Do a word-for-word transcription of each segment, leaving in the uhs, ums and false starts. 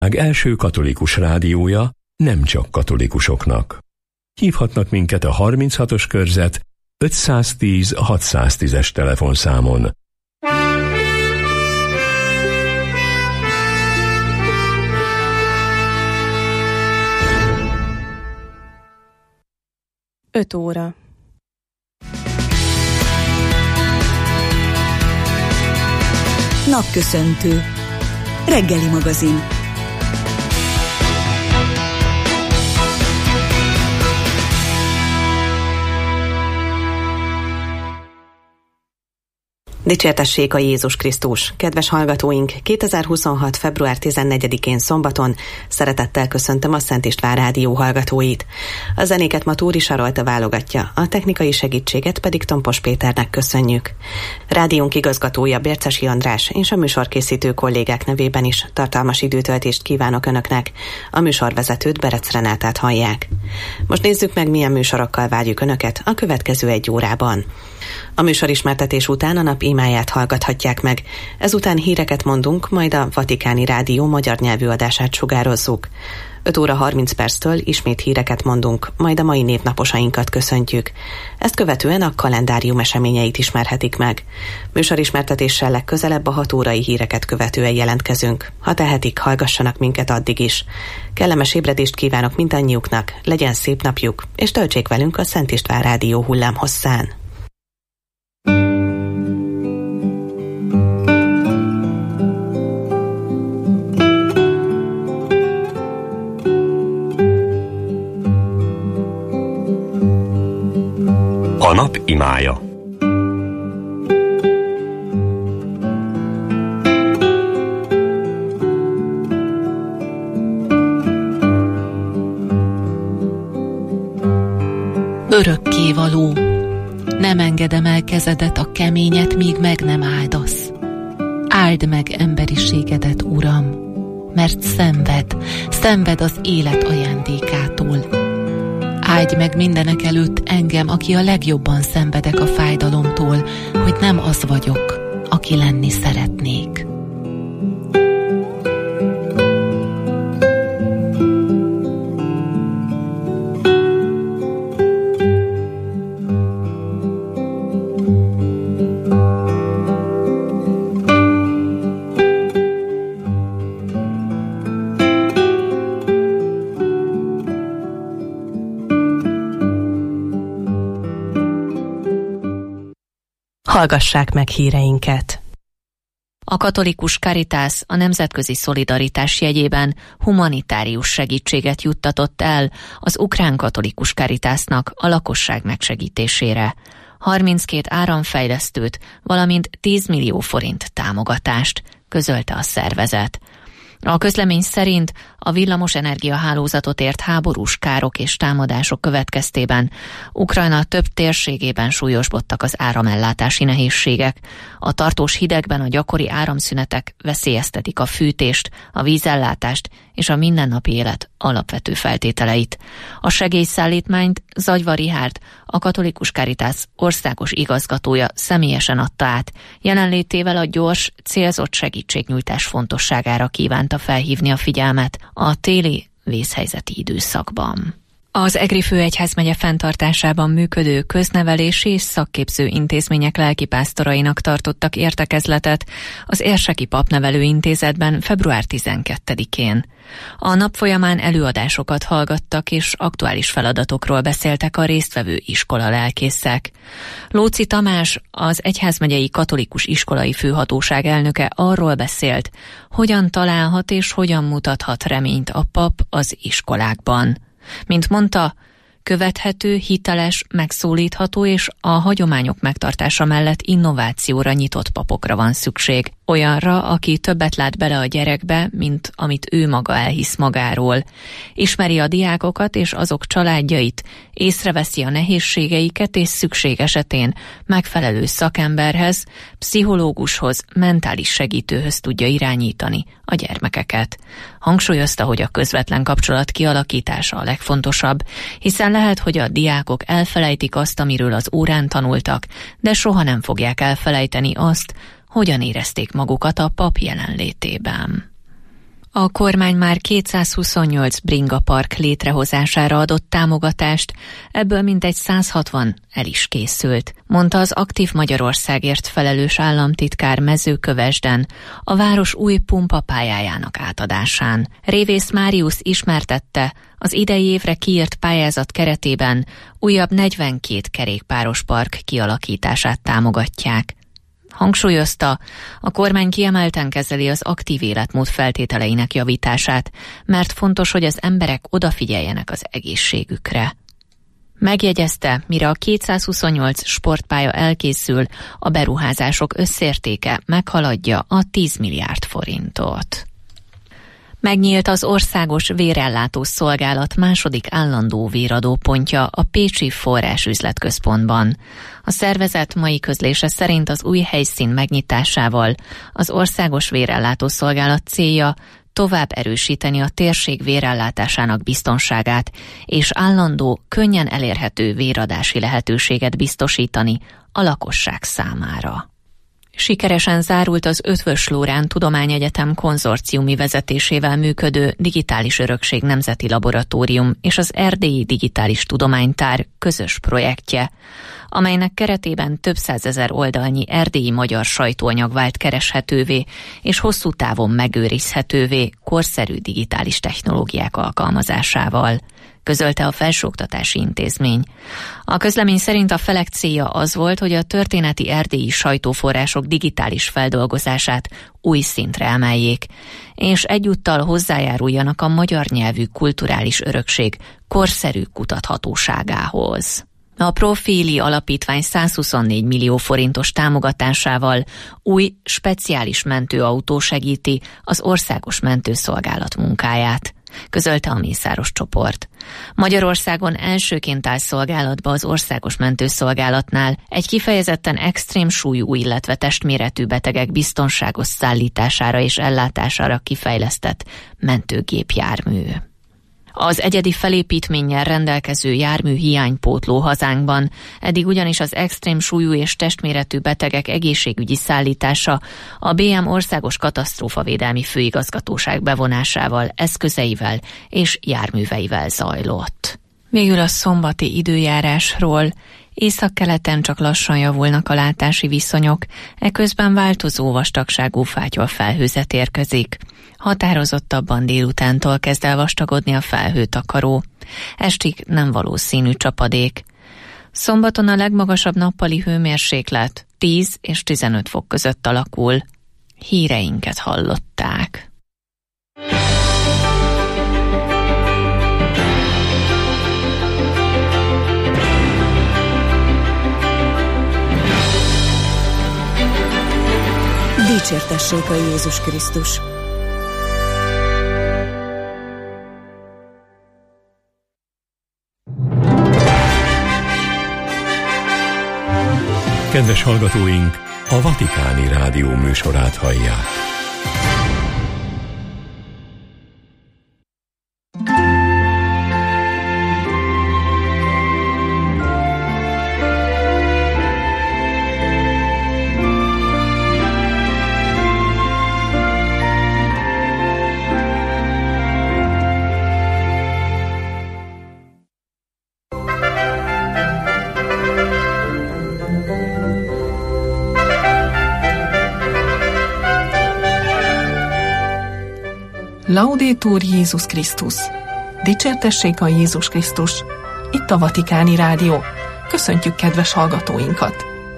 ország első katolikus rádiója, nem csak katolikusoknak. Hívhatnak minket a harminchatos körzet ötszáztíz hatszáztízes telefonszámon. öt óra. Napköszöntő. Reggeli magazin. Dicsértessék a Jézus Krisztus! Kedves hallgatóink, kétezer-huszonhat. február tizennegyedikén szombaton szeretettel köszöntöm a Szent István Rádió hallgatóit. A zenéket ma Túri Sarolta válogatja, a technikai segítséget pedig Tompos Péternek köszönjük. Rádiónk igazgatója Bércesi András és a műsorkészítő kollégák nevében is tartalmas időtöltést kívánok Önöknek. A műsorvezetőt, Berec Renátát hallják. Most nézzük meg, milyen műsorokkal várjuk Önöket a következő egy órában. A műsorismertetés után a nap imáját hallgathatják meg. Ezután híreket mondunk, majd a Vatikáni Rádió magyar nyelvű adását sugározzuk. öt óra harminc perctől ismét híreket mondunk, majd a mai névnaposainkat köszöntjük. Ezt követően a kalendárium eseményeit ismerhetik meg. Műsorismertetéssel legközelebb a hat órai híreket követően jelentkezünk. Ha tehetik, hallgassanak minket addig is. Kellemes ébredést kívánok mindannyiuknak, legyen szép napjuk, és töltsék velünk a Szent István Rádió hullámhosszán. A nap imája. Örökkévaló, nem engedem el kezedet a keményet, míg meg nem áldasz. Áld meg emberiségedet, Uram, mert szenved, szenved az élet ajándékától. Áldj meg mindenek előtt engem, aki a legjobban szenvedek a fájdalomtól, hogy nem az vagyok, aki lenni szeretnék. Hallgassák meg híreinket! A katolikus Caritas a nemzetközi szolidaritás jegyében humanitárius segítséget juttatott el az ukrán katolikus Caritasnak a lakosság megsegítésére. harminckét áramfejlesztőt, valamint tíz millió forint támogatást közölte a szervezet. A közlemény szerint a villamos energiahálózatot ért háborús károk és támadások következtében Ukrajna több térségében súlyosbodtak az áramellátási nehézségek. A tartós hidegben a gyakori áramszünetek veszélyeztetik a fűtést, a vízellátást és a mindennapi élet alapvető feltételeit. A segélyszállítmányt Zagyva Richárd, a katolikus Caritas országos igazgatója személyesen adta át. Jelenlétével a gyors, célzott segítségnyújtás fontosságára kívánta felhívni a figyelmet a téli vészhelyzeti időszakban. Az Egri főegyházmegye fenntartásában működő köznevelési és szakképző intézmények lelkipásztorainak tartottak értekezletet az Érseki Papnevelő Intézetben február tizenkettedikén. A nap folyamán előadásokat hallgattak és aktuális feladatokról beszéltek a résztvevő iskola lelkészek. Lóczy Tamás, az Egyházmegyei Katolikus Iskolai Főhatóság elnöke arról beszélt, hogyan találhat és hogyan mutathat reményt a pap az iskolákban. Mint mondta, követhető, hiteles, megszólítható és a hagyományok megtartása mellett innovációra nyitott papokra van szükség. Olyanra, aki többet lát bele a gyerekbe, mint amit ő maga elhisz magáról. Ismeri a diákokat és azok családjait, észreveszi a nehézségeiket és szükség esetén megfelelő szakemberhez, pszichológushoz, mentális segítőhöz tudja irányítani a gyermekeket. Hangsúlyozta, hogy a közvetlen kapcsolat kialakítása a legfontosabb, hiszen lehet, hogy a diákok elfelejtik azt, amiről az órán tanultak, de soha nem fogják elfelejteni azt, hogyan érezték magukat a pap jelenlétében. A kormány már kétszázhuszonnyolc bringapark létrehozására adott támogatást, ebből mintegy száz hatvan el is készült, mondta az Aktív Magyarországért felelős államtitkár Mezőkövesden a város új pumpapályájának átadásán. Révész Máriusz ismertette, az idei évre kiírt pályázat keretében újabb negyvenkét kerékpáros park kialakítását támogatják. Hangsúlyozta, a kormány kiemelten kezeli az aktív életmód feltételeinek javítását, mert fontos, hogy az emberek odafigyeljenek az egészségükre. Megjegyezte, mire a kétszázhuszonnyolc sportpálya elkészül, a beruházások összértéke meghaladja a tíz milliárd forintot. Megnyílt az Országos Vérellátó Szolgálat második állandó véradópontja a pécsi Forrásüzletközpontban. A szervezet mai közlése szerint az új helyszín megnyitásával az Országos Vérellátó Szolgálat célja tovább erősíteni a térség vérellátásának biztonságát és állandó, könnyen elérhető véradási lehetőséget biztosítani a lakosság számára. Sikeresen zárult az Eötvös Loránd Tudományegyetem konzorciumi vezetésével működő Digitális Örökség Nemzeti Laboratórium és az Erdélyi Digitális Tudománytár közös projektje, amelynek keretében több százezer oldalnyi erdélyi magyar sajtóanyag vált kereshetővé és hosszú távon megőrizhetővé korszerű digitális technológiák alkalmazásával, közölte a Felsőoktatási Intézmény. A közlemény szerint a felek célja az volt, hogy a történeti erdélyi sajtóforrások digitális feldolgozását új szintre emeljék, és egyúttal hozzájáruljanak a magyar nyelvű kulturális örökség korszerű kutathatóságához. A Profili Alapítvány százhuszonnégy millió forintos támogatásával új, speciális mentőautó segíti az Országos Mentőszolgálat munkáját, közölte a Mészáros csoport. Magyarországon elsőként áll szolgálatba az Országos Mentőszolgálatnál egy kifejezetten extrém súlyú, illetve testméretű betegek biztonságos szállítására és ellátására kifejlesztett mentőgépjármű. Az egyedi felépítménnyel rendelkező jármű hiánypótló hazánkban, eddig ugyanis az extrém súlyú és testméretű betegek egészségügyi szállítása a bé em Országos Katasztrófavédelmi Főigazgatóság bevonásával, eszközeivel és járműveivel zajlott. Végül a szombati időjárásról. Északkeleten csak lassan javulnak a látási viszonyok, eközben változó vastagságú fátyol felhőzet érkezik. Határozottabban délutántól kezd el vastagodni a felhőtakaró. Estig nem valószínű csapadék. Szombaton a legmagasabb nappali hőmérséklet tíz és tizenöt fok között alakul. Híreinket hallották. Dicsértessék a Jézus Krisztus! Kedves hallgatóink, a Vatikáni Rádió műsorát hallják. Laudetur Jézus Krisztus! Dicsértessék a Jézus Krisztus! Itt a Vatikáni Rádió. Köszöntjük kedves hallgatóinkat!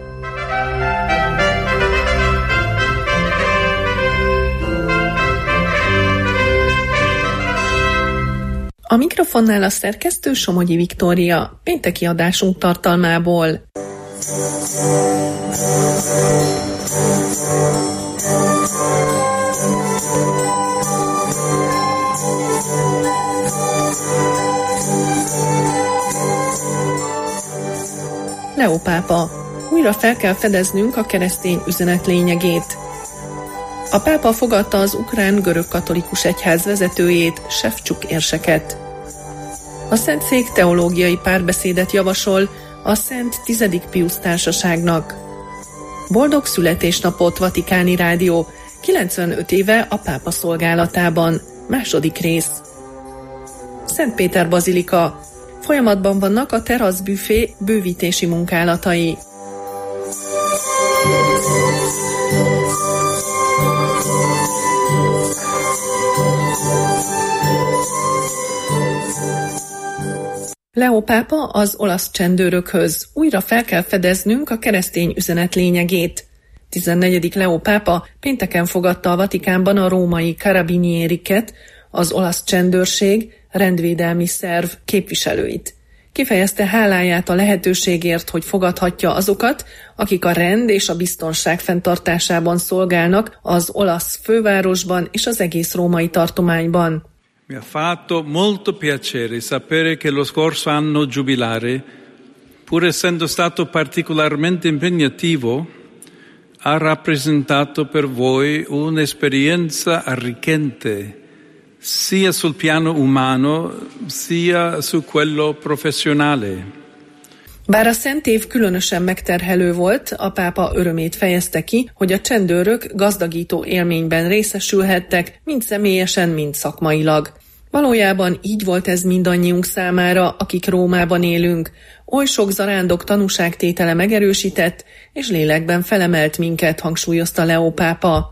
A mikrofonnál a szerkesztő Somogyi Viktória, pénteki adásunk tartalmából. Leó pápa. Újra fel kell fedeznünk a keresztény üzenet lényegét. A pápa fogadta az ukrán görögkatolikus egyház vezetőjét, Sefcsuk érseket. A Szentszék teológiai párbeszédet javasol a Szent tizedik Piusz társaságnak. Boldog születésnapot, Vatikáni Rádió! kilencvenöt éve a pápa szolgálatában. Második rész. Szentpéter bazilika. Folyamatban vannak a teraszbüfé bővítési munkálatai. Leó pápa az olasz csendőrökhöz. Újra fel kell fedeznünk a keresztény üzenet lényegét. tizennegyedik Leó pápa pénteken fogadta a Vatikánban a római carabinieriket, az olasz csendőrség, rendvédelmi szerv képviselőit. Kifejezte háláját a lehetőségért, hogy fogadhatja azokat, akik a rend és a biztonság fenntartásában szolgálnak az olasz fővárosban és az egész római tartományban. Mi ha fatto molto piacere sapere che lo scorso anno giubilare, pur essendo stato particolarmente impegnativo, ha rappresentato per voi un'esperienza arricchente, sia sul piano umano, sia su quello professionale. Bár a szent év különösen megterhelő volt, a pápa örömét fejezte ki, hogy a csendőrök gazdagító élményben részesülhettek, mind személyesen, mind szakmailag. Valójában így volt ez mindannyiunk számára, akik Rómában élünk. Oly sok zarándok tanúságtétele megerősített, és lélekben felemelt minket, hangsúlyozta Leó pápa.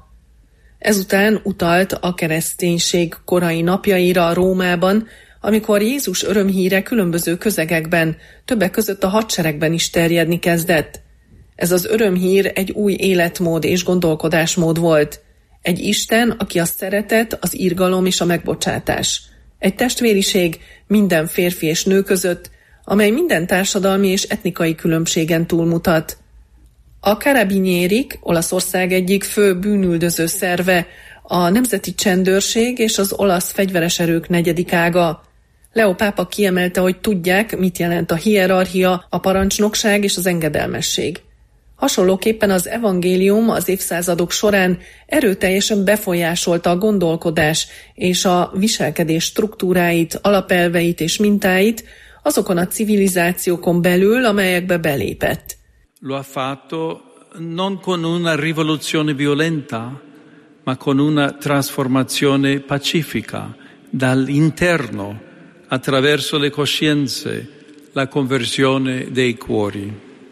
Ezután utalt a kereszténység korai napjaira Rómában, amikor Jézus örömhíre különböző közegekben, többek között a hadseregben is terjedni kezdett. Ez az örömhír egy új életmód és gondolkodásmód volt. Egy Isten, aki a szeretet, az irgalom és a megbocsátás. Egy testvériség minden férfi és nő között, amely minden társadalmi és etnikai különbségen túlmutat. A carabinierik, Olaszország egyik fő bűnüldöző szerve, a nemzeti csendőrség és az olasz fegyveres erők negyedik ága. Leó pápa kiemelte, hogy tudják, mit jelent a hierarchia, a parancsnokság és az engedelmesség. Hasonlóképpen az evangélium az évszázadok során erőteljesen befolyásolta a gondolkodás és a viselkedés struktúráit, alapelveit és mintáit azokon a civilizációkon belül, amelyekbe belépett. Lo ha fatto non con una rivoluzione violenta, ma con una trasformazione pacifica dall'interno attraverso le coscienze, la conversione dei cuori.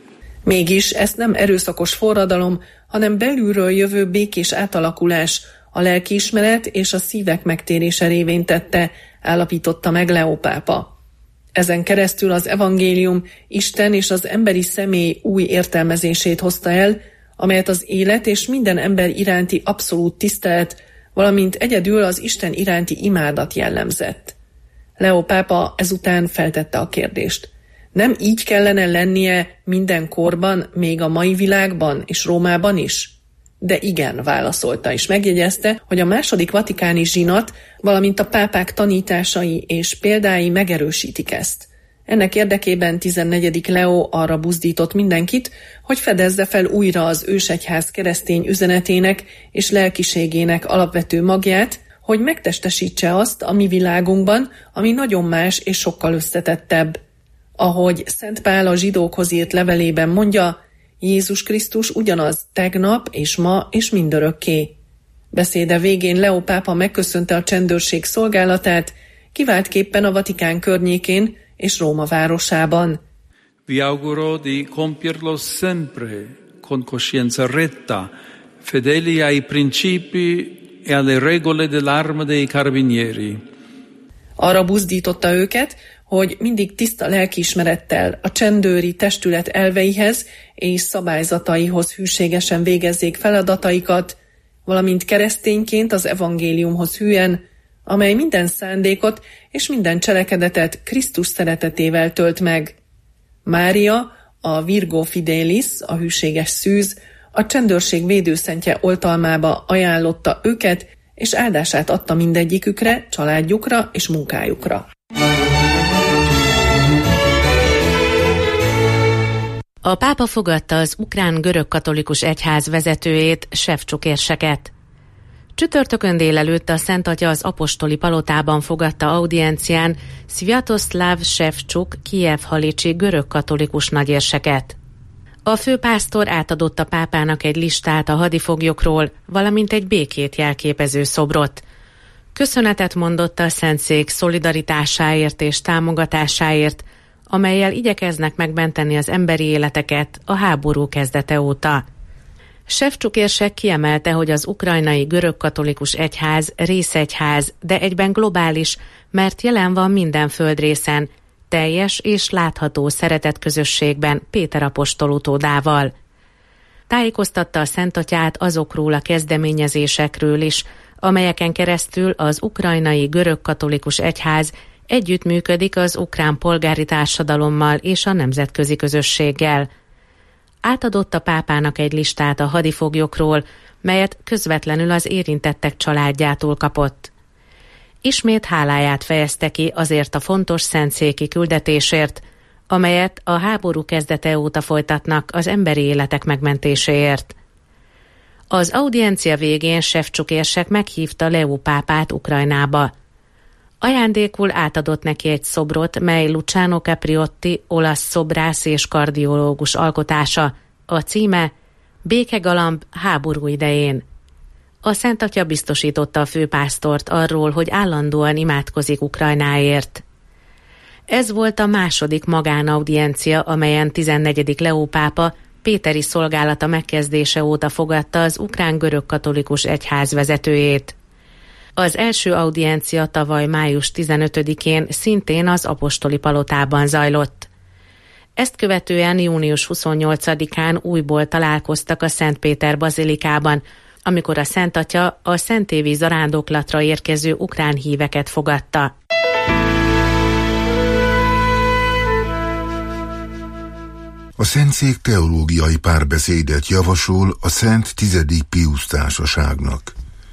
Mégis ezt nem erőszakos forradalom, hanem belülről jövő békés átalakulás, a lelkiismeret és a szívek megtérése révén tette, állapította meg Leó pápa. Ezen keresztül az evangélium Isten és az emberi személy új értelmezését hozta el, amelyet az élet és minden ember iránti abszolút tisztelet, valamint egyedül az Isten iránti imádat jellemzett. Leó pápa ezután feltette a kérdést. Nem így kellene lennie minden korban, még a mai világban és Rómában is? De igen, válaszolta, és megjegyezte, hogy a második vatikáni zsinat, valamint a pápák tanításai és példái megerősítik ezt. Ennek érdekében tizennegyedik Leó arra buzdított mindenkit, hogy fedezze fel újra az ősegyház keresztény üzenetének és lelkiségének alapvető magját, hogy megtestesítse azt a mi világunkban, ami nagyon más és sokkal összetettebb. Ahogy Szent Pál a zsidókhoz írt levelében mondja, Jézus Krisztus ugyanaz tegnap és ma és mindörökké. Beszéde végén Leó pápa megköszönte a csendőrség szolgálatát, kiváltképpen a Vatikán környékén és Róma városában. Vi auguro di compierlo sempre con coscienza retta, fedeli ai principi e alle regole dell'arma dei carabinieri. Arra buzdította őket, hogy mindig tiszta lelkiismerettel a csendőri testület elveihez és szabályzataihoz hűségesen végezzék feladataikat, valamint keresztényként az evangéliumhoz hűen, amely minden szándékot és minden cselekedetet Krisztus szeretetével tölt meg. Mária, a Virgo Fidelis, a hűséges szűz, a csendőrség védőszentje oltalmába ajánlotta őket, és áldását adta mindegyikükre, családjukra és munkájukra. A pápa fogadta az ukrán görögkatolikus egyház vezetőjét, Sevcsuk érseket. Csütörtökön délelőtt a Szent Atya az apostoli palotában fogadta audiencián Sviatoszláv Sevcsuk Kijev-halicsi görögkatolikus nagyérseket. A főpásztor átadott a pápának egy listát a hadifoglyokról, valamint egy békét jelképező szobrot. Köszönetet mondott a Szentszék szolidaritásáért és támogatásáért, amellyel igyekeznek megmenteni az emberi életeket a háború kezdete óta. Sefcsuk érsek kiemelte, hogy az ukrajnai görögkatolikus egyház részegyház, de egyben globális, mert jelen van minden földrészen, teljes és látható szeretetközösségben Péter apostol utódával. Tájékoztatta a Szentatyát azokról a kezdeményezésekről is, amelyeken keresztül az ukrajnai görögkatolikus egyház együttműködik az ukrán polgári társadalommal és a nemzetközi közösséggel. Átadott a pápának egy listát a hadifoglyokról, melyet közvetlenül az érintettek családjától kapott. Ismét háláját fejezte ki azért a fontos szentszéki küldetésért, amelyet a háború kezdete óta folytatnak az emberi életek megmentéséért. Az audiencia végén Sefcsuk érsek meghívta Leó pápát Ukrajnába. Ajándékul átadott neki egy szobrot, mely Luciano Capriotti, olasz szobrász és kardiológus alkotása. A címe Békegalamb háború idején. A Szent Atya biztosította a főpásztort arról, hogy állandóan imádkozik Ukrajnáért. Ez volt a második magánaudiencia, amelyen tizennegyedik Leó pápa péteri szolgálata megkezdése óta fogadta az ukrán görögkatolikus egyház vezetőjét. Az első audiencia tavaly május tizenötödikén szintén az apostoli palotában zajlott. Ezt követően június huszonnyolcadikán újból találkoztak a Szent Péter bazilikában, amikor a Szent Atya a szentévi zarándoklatra érkező ukrán híveket fogadta. A Szentszék teológiai párbeszédet javasol a Szent Tizedik Piusz Társaságnak.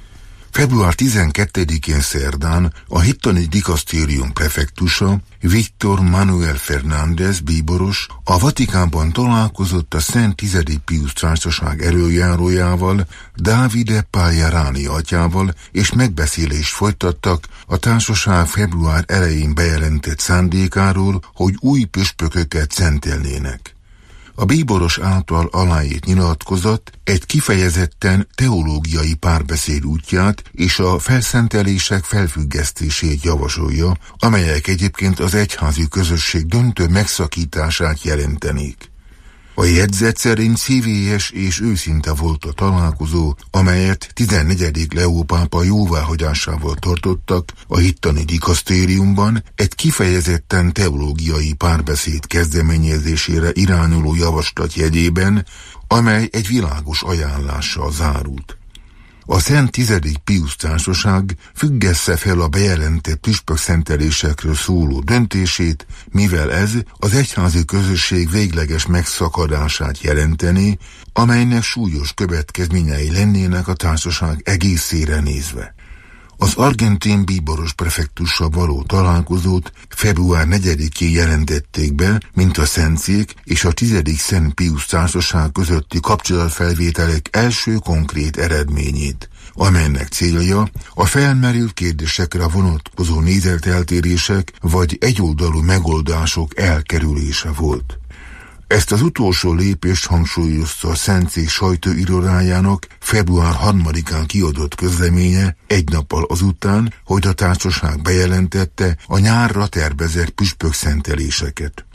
február tizenkettedikén szerdán a hittani dikasztérium prefektusa, Viktor Manuel Fernández bíboros a Vatikánban találkozott a Szent Tizedik Piusz Társaság elöljárójával, Davide Pagliarani atyával, és megbeszélést folytattak a társaság február elején bejelentett szándékáról, hogy új püspököket szentelnének. A bíboros által aláírt nyilatkozat egy kifejezetten teológiai párbeszéd útját és a felszentelések felfüggesztését javasolja, amelyek egyébként az egyházi közösség döntő megszakítását jelentenék. A jegyzet szerint szívélyes és őszinte volt a találkozó, amelyet tizennegyedik Leó pápa jóváhagyásával tartottak a hittani dikasztériumban egy kifejezetten teológiai párbeszéd kezdeményezésére irányuló javaslat jegyében, amely egy világos ajánlással zárult. A Szent Tizedik Piusz Társaság függesse fel a bejelentett püspökszentelésekről szóló döntését, mivel ez az egyházi közösség végleges megszakadását jelenteni, amelynek súlyos következményei lennének a társaság egészére nézve. Az argentin bíboros prefektussal való találkozót február negyedikén jelentették be, mint a Szentszék és a tizedik Szent Piusz Társaság közötti kapcsolatfelvételek első konkrét eredményét, amelynek célja a felmerült kérdésekre vonatkozó nézeteltérések vagy egyoldalú megoldások elkerülése volt. Ezt az utolsó lépést hangsúlyozta a Szentszék sajtóirodájának február harmadikán kiadott közleménye egy nappal azután, hogy a társaság bejelentette a nyárra tervezett püspökszenteléseket.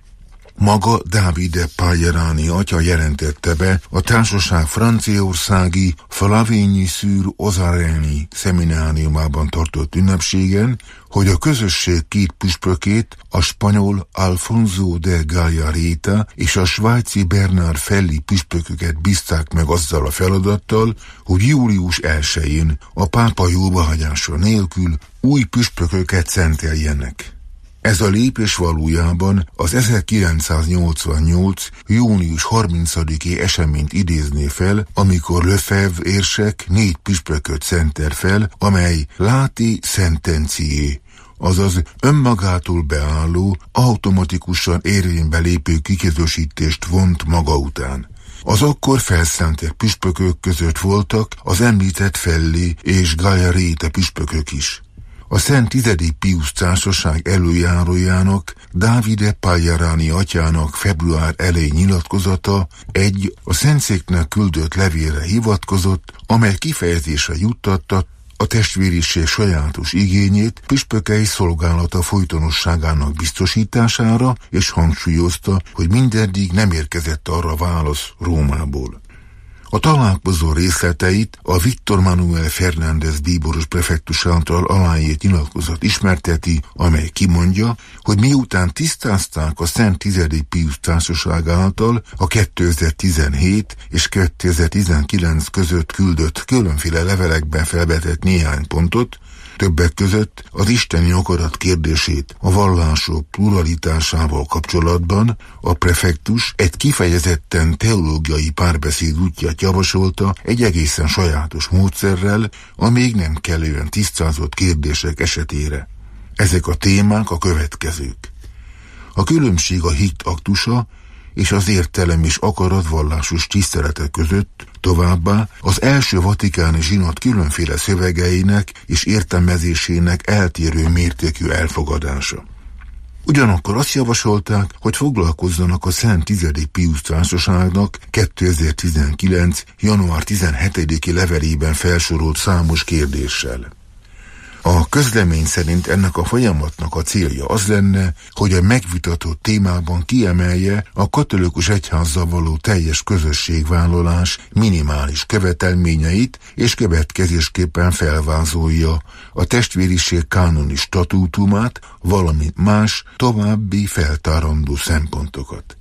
Maga Davide Pagliarani atya jelentette be a társaság franciaországi Flavigny-sur-Ozareni szemináriumában tartott ünnepségen, hogy a közösség két püspökét, a spanyol Alfonso de Gallareta és a svájci Bernard Felli püspököket bízták meg azzal a feladattal, hogy július elsején a pápa jóváhagyása nélkül új püspököket szenteljenek. Ez a lépés valójában az ezerkilencszáznyolcvannyolc. június harmincadiki eseményt idézné fel, amikor Lefebvre érsek négy püspököt szentel fel, amely lati sententiae, azaz önmagától beálló, automatikusan érvénybe lépő kiközösítést vont maga után. Az akkor felszentelt püspökök között voltak az említett Felli és Gallareta püspökök is. A Szent Tizedik Piusz társaság előjárójának, Davide Pagliarani atyának február elejé nyilatkozata egy a Szentszéknek küldött levélre hivatkozott, amely kifejezésre juttatta a testvériség sajátos igényét püspökei szolgálata folytonosságának biztosítására, és hangsúlyozta, hogy mindeddig nem érkezett arra válasz Rómából. A találkozó részleteit a Víctor Manuel Fernández bíboros prefektus által aláírt nyilatkozat ismerteti, amely kimondja, hogy miután tisztázták a Szent Tizedik Piusz társaság által a kétezer-tizenhét és kétezer-tizenkilenc között küldött különféle levelekben felvetett néhány pontot, többek között az isteni akarat kérdését a vallások pluralitásával kapcsolatban, a prefektus egy kifejezetten teológiai párbeszéd útját javasolta egy egészen sajátos módszerrel a még nem kellően tisztázott kérdések esetére. Ezek a témák a következők. A különbség a hit aktusa és az értelem és akarat vallásos tisztelete között, továbbá az első vatikáni zsinat különféle szövegeinek és értelmezésének eltérő mértékű elfogadása. Ugyanakkor azt javasolták, hogy foglalkozzanak a Szent Tizedik Piusz társaságnak kétezer-tizenkilenc. január tizenhetediki levelében felsorolt számos kérdéssel. A közlemény szerint ennek a folyamatnak a célja az lenne, hogy a megvitatott témában kiemelje a katolikus egyházzal való teljes közösségvállalás minimális követelményeit, és következésképpen felvázolja a testvériség kánoni statútumát, valamint más, további feltárandó szempontokat.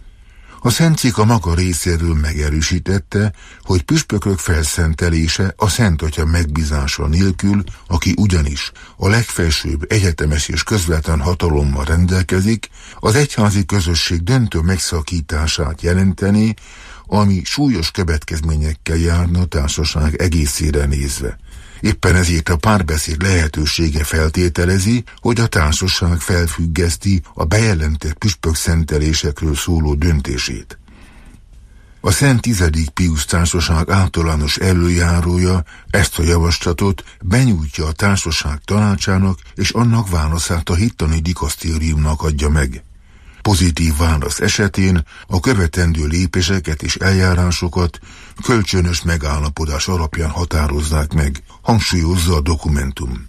A Szentszék a maga részéről megerősítette, hogy püspökök felszentelése a Szent Atya megbízása nélkül, aki ugyanis a legfelsőbb egyetemes és közvetlen hatalommal rendelkezik, az egyházi közösség döntő megszakítását jelenteni, ami súlyos következményekkel járna a társaság egészére nézve. Éppen ezért a párbeszéd lehetősége feltételezi, hogy a társaság felfüggeszti a bejelentett püspök szentelésekről szóló döntését. A Szent Tizedik Piusz társaság általános előjárója ezt a javaslatot benyújtja a társaság tanácsának, és annak válaszát a hittani dikasztériumnak adja meg. Pozitív válasz esetén a követendő lépéseket és eljárásokat kölcsönös megállapodás alapján határozzák meg, hangsúlyozza a dokumentum.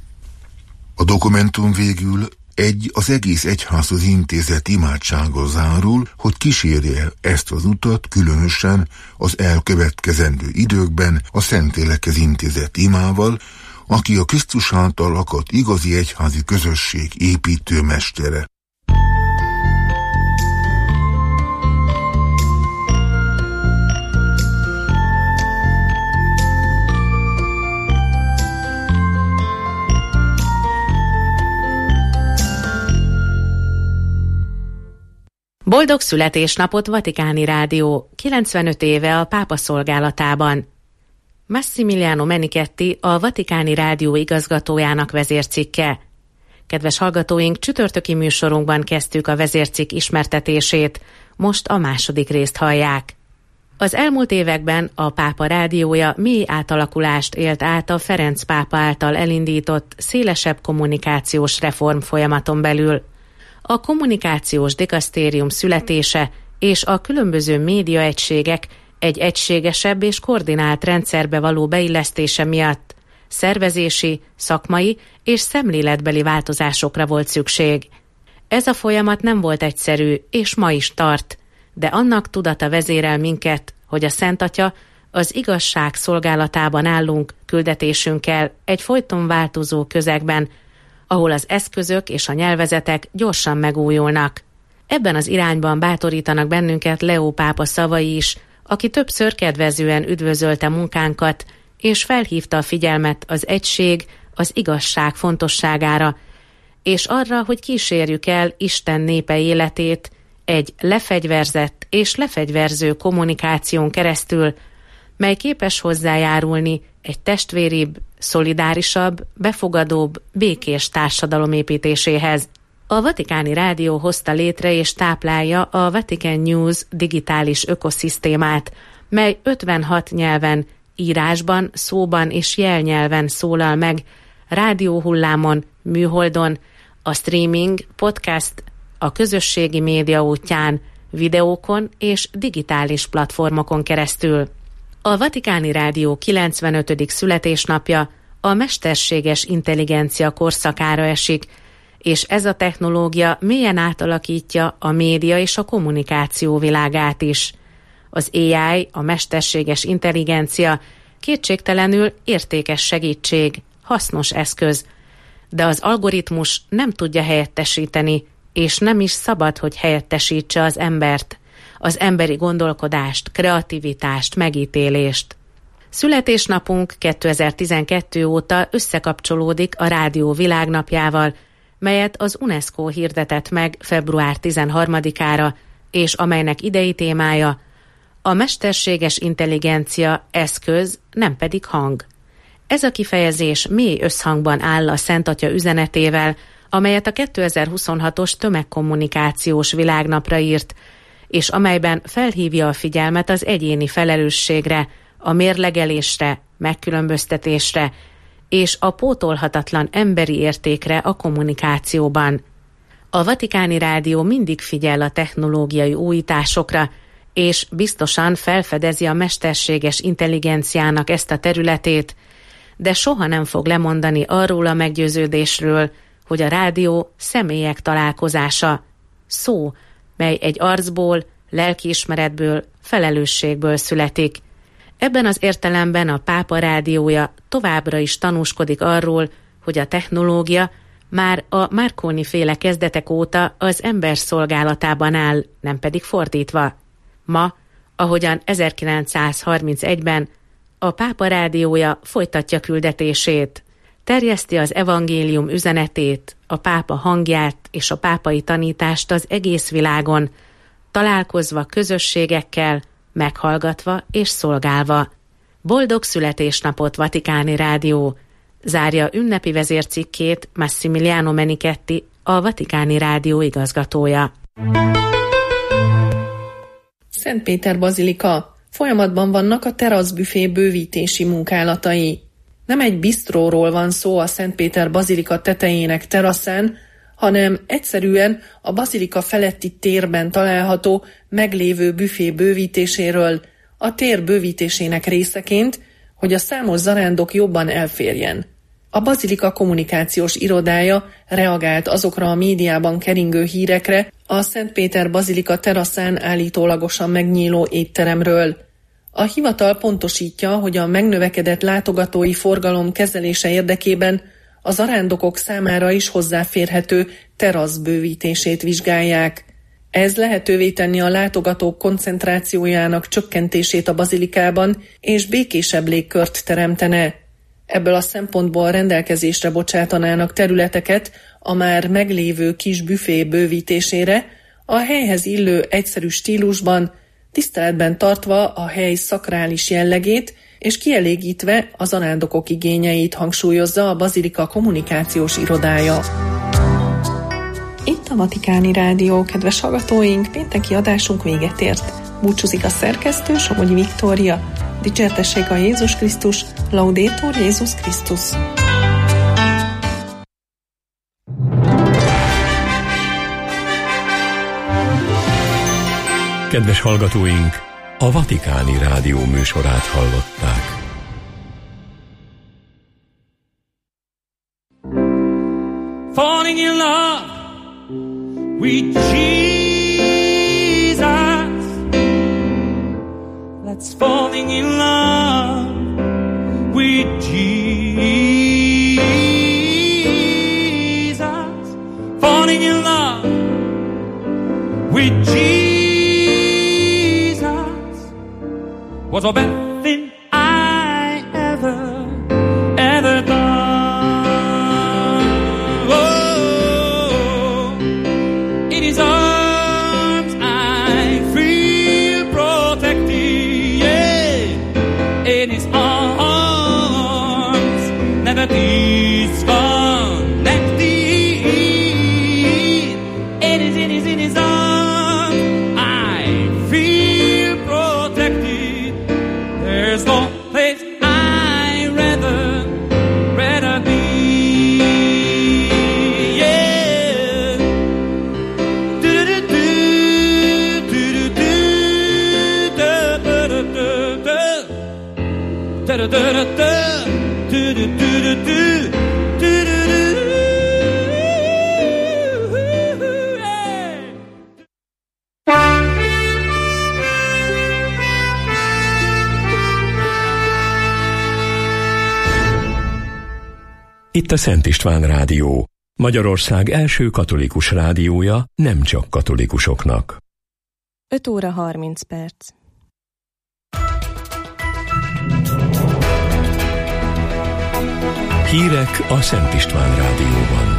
A dokumentum végül egy az egész egyházhoz intézett imádsággal zárul, hogy kísérje ezt az utat különösen az elkövetkezendő időkben a Szentlélekhez intézett imával, aki a Krisztus által akadt igazi egyházi közösség építő mestere. Boldog születésnapot, Vatikáni Rádió, kilencvenöt éve a pápa szolgálatában. Massimiliano Menichetti, a Vatikáni Rádió igazgatójának vezércikke. Kedves hallgatóink, csütörtöki műsorunkban kezdtük a vezércikk ismertetését, most a második részt hallják. Az elmúlt években a Pápa Rádiója mély átalakulást élt át a Ferenc pápa által elindított szélesebb kommunikációs reform folyamaton belül. A kommunikációs dikasztérium születése és a különböző médiaegységek egy egységesebb és koordinált rendszerbe való beillesztése miatt szervezési, szakmai és szemléletbeli változásokra volt szükség. Ez a folyamat nem volt egyszerű, és ma is tart, de annak tudata vezérel minket, hogy a Szent Atya, az igazság szolgálatában állunk küldetésünkkel egy folyton változó közegben, ahol az eszközök és a nyelvezetek gyorsan megújulnak. Ebben az irányban bátorítanak bennünket Leó pápa szavai is, aki többször kedvezően üdvözölte munkánkat, és felhívta a figyelmet az egység, az igazság fontosságára, és arra, hogy kísérjük el Isten népe életét egy lefegyverzett és lefegyverző kommunikáción keresztül, mely képes hozzájárulni egy testvéribb, szolidárisabb, befogadóbb, békés társadalom építéséhez. A Vatikáni Rádió hozta létre és táplálja a Vatican News digitális ökoszisztémát, mely ötvenhat nyelven, írásban, szóban és jelnyelven szólal meg, rádióhullámon, műholdon, a streaming, podcast, a közösségi média útján, videókon és digitális platformokon keresztül. A Vatikáni Rádió kilencvenötödik születésnapja a mesterséges intelligencia korszakára esik, és ez a technológia mélyen átalakítja a média és a kommunikáció világát is. Az á i, a mesterséges intelligencia kétségtelenül értékes segítség, hasznos eszköz, de az algoritmus nem tudja helyettesíteni, és nem is szabad, hogy helyettesítse az embert, az emberi gondolkodást, kreativitást, megítélést. Születésnapunk kétezer-tizenkettő óta összekapcsolódik a Rádió Világnapjával, melyet az UNESCO hirdetett meg február tizenharmadikára, és amelynek idei témája a mesterséges intelligencia eszköz, nem pedig hang. Ez a kifejezés mély összhangban áll a Szent Atya üzenetével, amelyet a kétezer-huszonhatos tömegkommunikációs világnapra írt, és amelyben felhívja a figyelmet az egyéni felelősségre, a mérlegelésre, megkülönböztetésre és a pótolhatatlan emberi értékre a kommunikációban. A Vatikáni Rádió mindig figyel a technológiai újításokra, és biztosan felfedezi a mesterséges intelligenciának ezt a területét, de soha nem fog lemondani arról a meggyőződésről, hogy a rádió személyek találkozása, szó, mely egy arcból, lelkiismeretből, felelősségből születik. Ebben az értelemben a Pápa rádiója továbbra is tanúskodik arról, hogy a technológia már a Marconi-féle kezdetek óta az ember szolgálatában áll, nem pedig fordítva. Ma, ahogyan ezerkilencszázharmincegyben, a Pápa rádiója folytatja küldetését, terjeszti az evangélium üzenetét, a pápa hangját és a pápai tanítást az egész világon, találkozva közösségekkel, meghallgatva és szolgálva. Boldog születésnapot, Vatikáni Rádió! Zárja ünnepi vezércikkét Massimiliano Menichetti, a Vatikáni Rádió igazgatója. Szentpéter bazilika. Folyamatban vannak a teraszbüfé bővítési munkálatai. Nem egy bistróról van szó a Szentpéter bazilika tetejének teraszán, hanem egyszerűen a bazilika feletti térben található meglévő büfé bővítéséről, a tér bővítésének részeként, hogy a számos zarándok jobban elférjen. A bazilika kommunikációs irodája reagált azokra a médiában keringő hírekre a Szentpéter bazilika teraszán állítólagosan megnyíló étteremről. A hivatal pontosítja, hogy a megnövekedett látogatói forgalom kezelése érdekében a zarándokok számára is hozzáférhető terasz bővítését vizsgálják. Ez lehetővé tenni a látogatók koncentrációjának csökkentését a bazilikában, és békésebb légkört teremtene. Ebből a szempontból rendelkezésre bocsátanának területeket a már meglévő kis büfé bővítésére, a helyhez illő egyszerű stílusban, tiszteletben tartva a hely szakrális jellegét, és kielégítve a zarándokok igényeit, hangsúlyozza a bazilika kommunikációs irodája. Itt a Vatikáni Rádió, kedves hallgatóink, pénteki adásunk véget ért. Búcsúzik a szerkesztő, Somogyi Viktória. Dicsértessék a Jézus Krisztus, Laudetur Jézus Krisztus. Kedves hallgatóink, a Vatikáni Rádió műsorát hallották. Falling in love with Jesus. Let's falling in love with Jesus. Falling in love with Jesus was the best thing I ever, ever done. Oh, in His arms I feel protected. Yeah, in His arms never disconnected. It is, it is in His arms I feel protected. Itt a Szent István Rádió, Magyarország első katolikus rádiója, nem csak katolikusoknak. öt óra harminc perc. Hírek a Szent István Rádióban.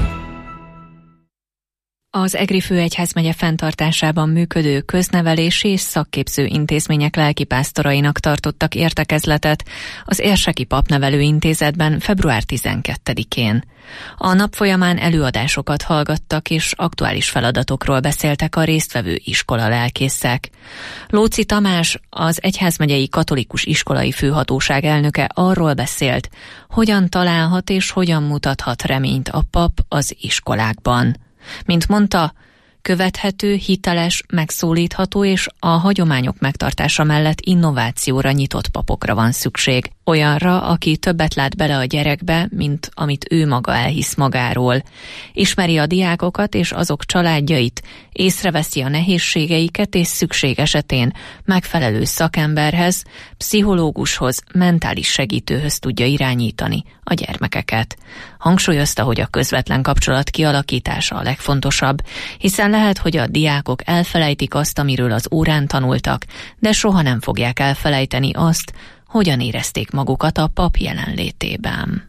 Az Egri Főegyházmegye fenntartásában működő köznevelési és szakképző intézmények lelkipásztorainak tartottak értekezletet az Érseki Papnevelő Intézetben február tizenkettedikén. A nap folyamán előadásokat hallgattak és aktuális feladatokról beszéltek a résztvevő iskola lelkészek. Lóczy Tamás, az Egyházmegyei Katolikus Iskolai Főhatóság elnöke arról beszélt, hogyan találhat és hogyan mutathat reményt a pap az iskolákban. Mint mondta, követhető, hiteles, megszólítható és a hagyományok megtartása mellett innovációra nyitott papokra van szükség. Olyanra, aki többet lát bele a gyerekbe, mint amit ő maga elhisz magáról. Ismeri a diákokat és azok családjait, észreveszi a nehézségeiket és szükség esetén megfelelő szakemberhez, pszichológushoz, mentális segítőhöz tudja irányítani a gyermekeket. Hangsúlyozta, hogy a közvetlen kapcsolat kialakítása a legfontosabb, hiszen lehet, hogy a diákok elfelejtik azt, amiről az órán tanultak, de soha nem fogják elfelejteni azt, hogyan érezték magukat a pap jelenlétében.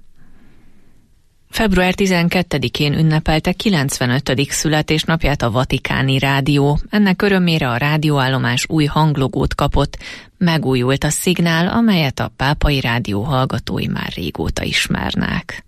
február tizenkettedikén ünnepelte kilencvenötödik születésnapját a Vatikáni Rádió. Ennek örömére a rádióállomás új hanglogót kapott, megújult a szignál, amelyet a pápai rádió hallgatói már régóta ismernek.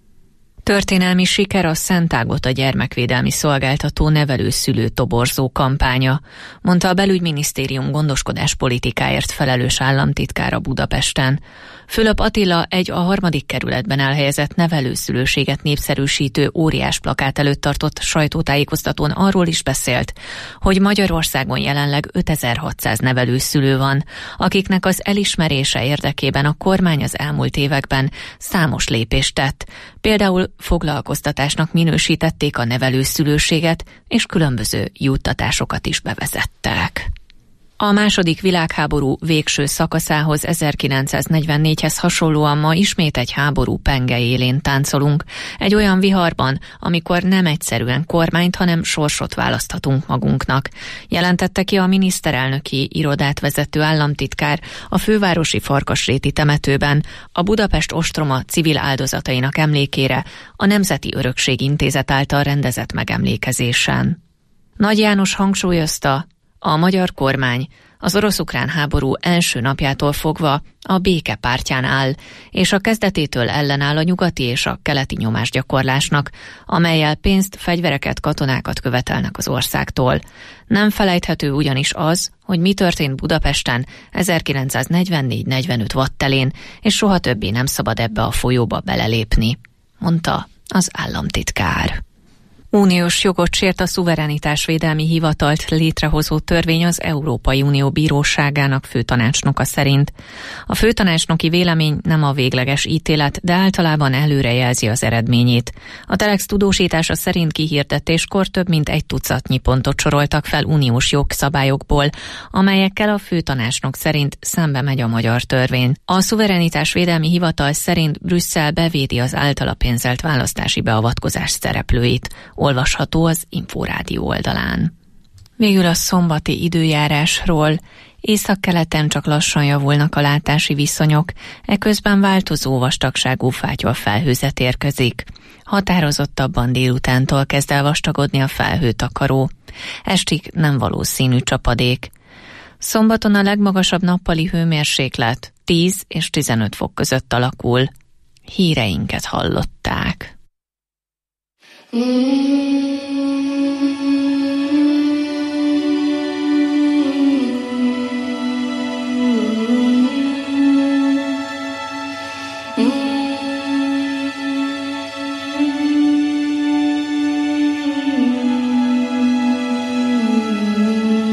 Történelmi siker a Szent Ágota gyermekvédelmi szolgáltató nevelőszülő toborzó kampánya, mondta a belügyminisztérium gondoskodás politikáért felelős államtitkára Budapesten. Fülöp Attila egy a harmadik kerületben elhelyezett nevelőszülőséget népszerűsítő óriás plakát előtt tartott sajtótájékoztatón arról is beszélt, hogy Magyarországon jelenleg ötezer-hatszáz nevelőszülő van, akiknek az elismerése érdekében a kormány az elmúlt években számos lépést tett. Például foglalkoztatásnak minősítették a nevelőszülőséget, és különböző juttatásokat is bevezettek. A második világháború végső szakaszához ezerkilencszáznegyvennégyhez hasonlóan ma ismét egy háború penge élén táncolunk. Egy olyan viharban, amikor nem egyszerűen kormányt, hanem sorsot választhatunk magunknak, jelentette ki a miniszterelnöki irodát vezető államtitkár a fővárosi Farkasréti temetőben a Budapest ostroma civil áldozatainak emlékére a Nemzeti Örökség Intézet által rendezett megemlékezésen. Nagy János hangsúlyozta, a magyar kormány az orosz-ukrán háború első napjától fogva a béke pártján áll, és a kezdetétől ellenáll a nyugati és a keleti nyomásgyakorlásnak, amellyel pénzt, fegyvereket, katonákat követelnek az országtól. Nem felejthető ugyanis az, hogy mi történt Budapesten ezerkilencszáznegyvennégy negyvenöt vadtelén, és soha többé nem szabad ebbe a folyóba belelépni, mondta az államtitkár. Uniós jogot sért a szuverenitásvédelmi hivatalt létrehozó törvény az Európai Unió Bíróságának főtanácsnoka szerint. A főtanácsnoki vélemény nem a végleges ítélet, de általában előrejelzi az eredményét. A Telex tudósítása szerint kihirdetéskor több mint egy tucatnyi pontot soroltak fel uniós jogszabályokból, amelyekkel a főtanácsnok szerint szembe megy a magyar törvény. A szuverenitásvédelmi hivatal szerint Brüsszel bevédi az általa pénzelt választási beavatkozás szereplőit. Olvasható az Inforádió oldalán. Végül a szombati időjárásról. Északkeleten csak lassan javulnak a látási viszonyok, eközben változó vastagságú fátyol felhőzet érkezik. Határozottabban délutántól kezd el vastagodni a felhőtakaró. Estig nem valószínű csapadék. Szombaton a legmagasabb nappali hőmérséklet tíz és tizenöt fok között alakul. Híreinket hallották.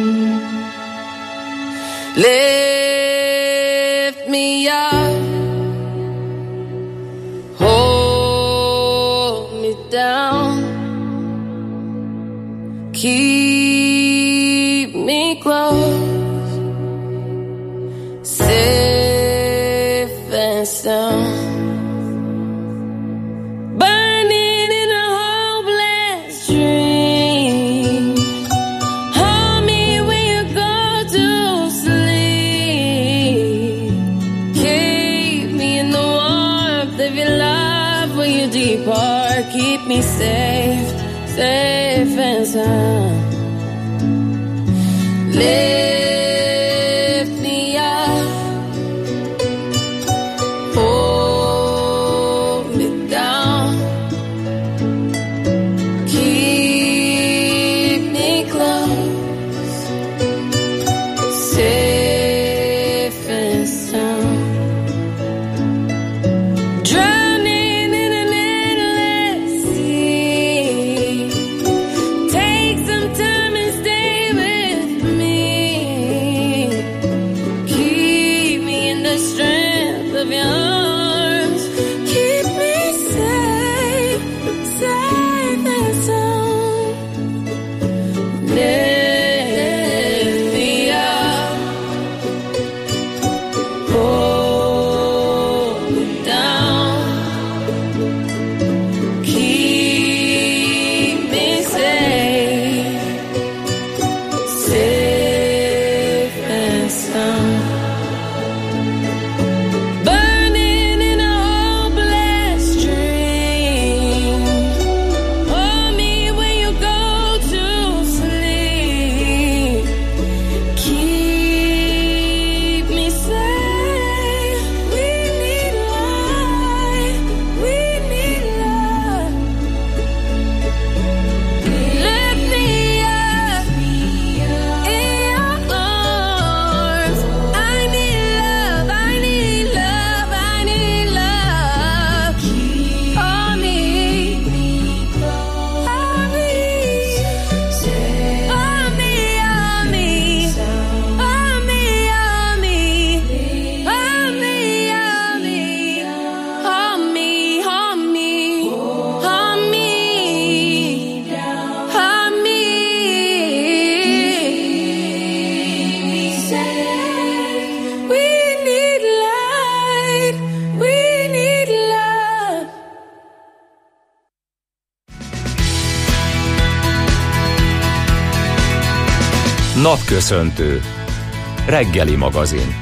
Lift me up keep me close, safe and sound. Keep me safe, safe and sound. Lift me up, hold me down. Keep me close, safe and sound. Napköszöntő. Reggeli magazin.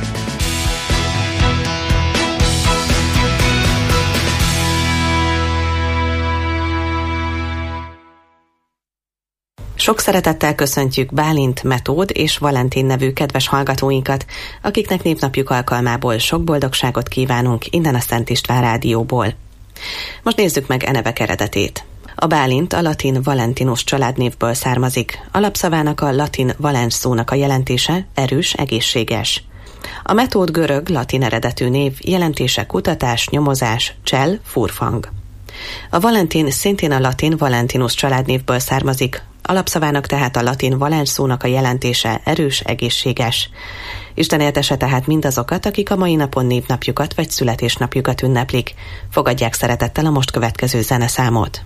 Sok szeretettel köszöntjük Bálint, Metód és Valentin nevű kedves hallgatóinkat, akiknek névnapjuk alkalmából sok boldogságot kívánunk innen a Szent István Rádióból. Most nézzük meg e nevek eredetét. A Bálint a latin Valentinus családnévből származik. Alapszavának a latin valens szónak a jelentése erős, egészséges. A Metód görög, latin eredetű név jelentése kutatás, nyomozás, csell, furfang. A Valentin szintén a latin Valentinus családnévből származik. Alapszavának tehát a latin valens szónak a jelentése erős, egészséges. Isten éltese tehát mindazokat, akik a mai napon névnapjukat vagy születésnapjukat ünneplik. Fogadják szeretettel a most következő zeneszámot.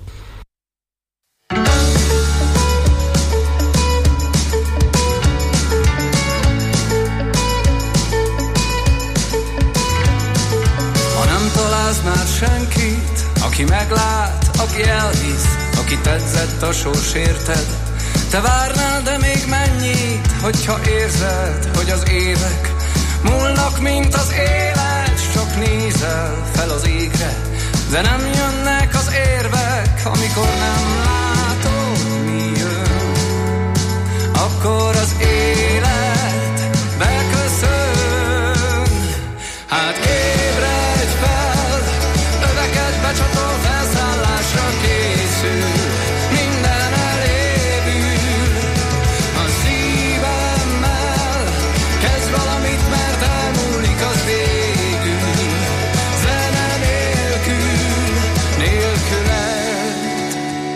Találsz már senkit, aki meglát, aki elhisz, aki tetszett a sors érted. Te várnál, de még mennyit, hogyha érzed, hogy az évek múlnak, mint az élet. Csak nézel fel az égre, de nem jönnek az érvek. Amikor nem látod, mi jön, akkor az élet beköszön. Hát ébredj fel, öveket becsatol, felszállásra készül. Minden elévül, a szívemmel kezd valamit, mert elmúlik az végül. Zene nélkül, nélküled.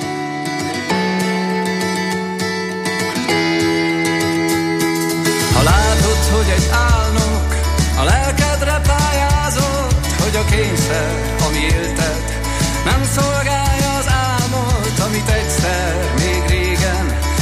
Ha látod, hogy egy álnok a lelkedre pályázott, hogy a kényszer, ami élted, nem szolgálja az álmot, amit egyszer, még régen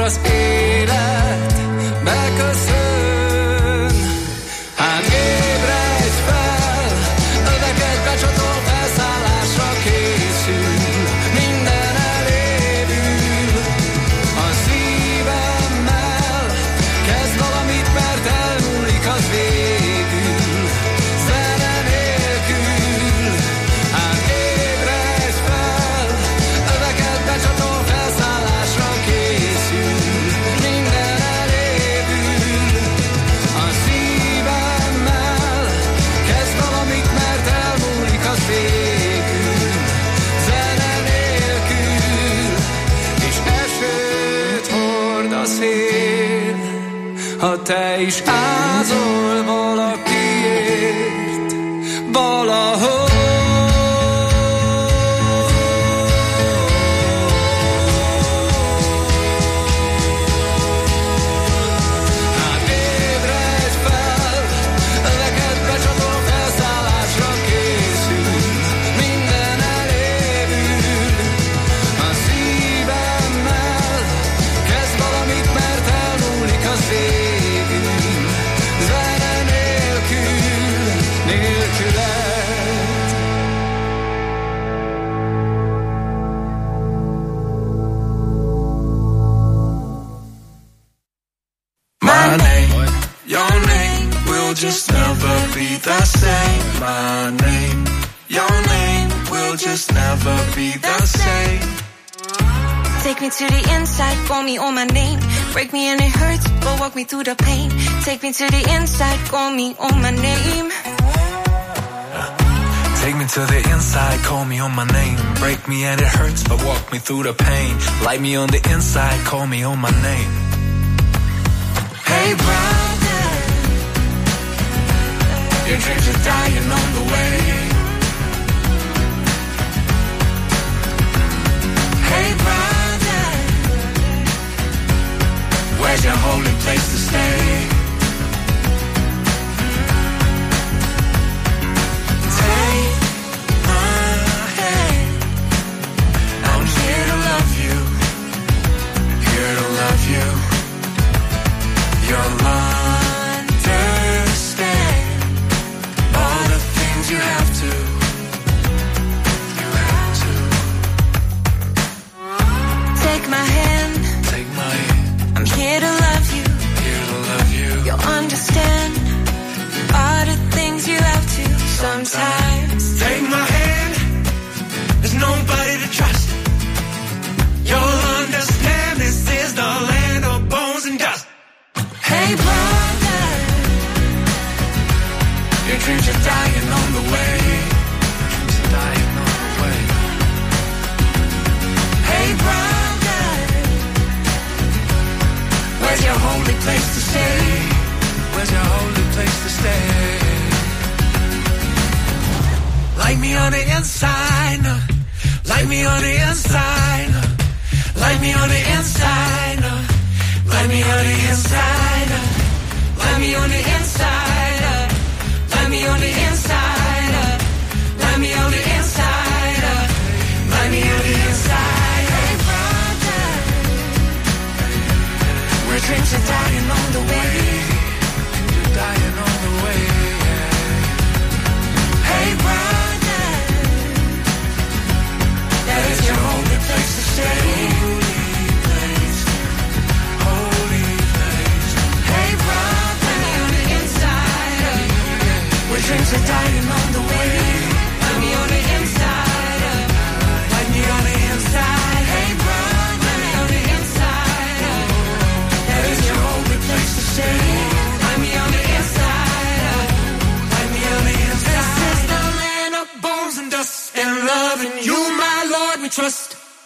az élet beköszön. Hát ébredj fel, öveket becsatol, felszállásra készül, minden elévül. A szívemmel kezd valamit, mert elmúlik az végül, zene nélkül. Hát ébredj fel, öveket becsatol, felszállásra készül, minden elévül. A szívemmel kezd valamit, mert elmúlik az végül, zene nélkül. És esőt hord a szél, ha te is ázol valakiért valahol. Hát ébredj fel, öveket becsatol, felszállásra készül, minden elévül. A szívemmel kezd valamit, mert elmúlik az végül, zene nélkül, nélküled. My name, your name will just never be the same. My name, your name will just never be the same. Take me to the inside, call me on my name. Break me and it hurts, but walk me through the pain. Take me to the inside, call me on my name. Take me to the inside, call me on my name. Break me and it hurts, but walk me through the pain. Light me on the inside, call me on my name. Hey brother, your dreams are dying on the way. Hey brother, where's your holy place to stay? Take my hand, I'm here to love you, here to love you. You'll understand all the things you have to, you have to. Take my hand, Take my hand, I'm here to love you. here to love you. You'll understand all the things you have to sometimes. Take my hand, there's nobody to trust. You'll understand this is the land of bones and dust. Hey brother, Your dreams are dying on the way. Dreams are dying on the way. hey brother, Where's your holy place to stay? Where's your holy place to stay? Light me on the inside, uh, light me on the inside, uh, light me on the inside, uh, light me on the inside, uh, light me on the inside, uh, light me on the inside, uh, light me on the inside, uh, light me on the inside. Hey brother, where dreams are dying on the way, you're dying on the way. Hey brother, that is your holy place to stay. Holy place, holy place. Hey brother, let me on the inside, uh, where dreams are dying on the way. Let me on the inside, uh, let me on the inside. Hey brother, let me on the inside, uh, that is your holy place to stay. Let me on the inside, uh, let me on the inside. This is the land of bones and dust, and love in you, my Lord, we trust.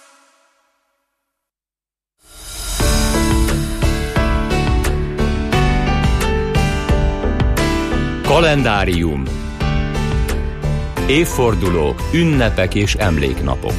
Kalendárium. Évfordulók, ünnepek és emléknapok.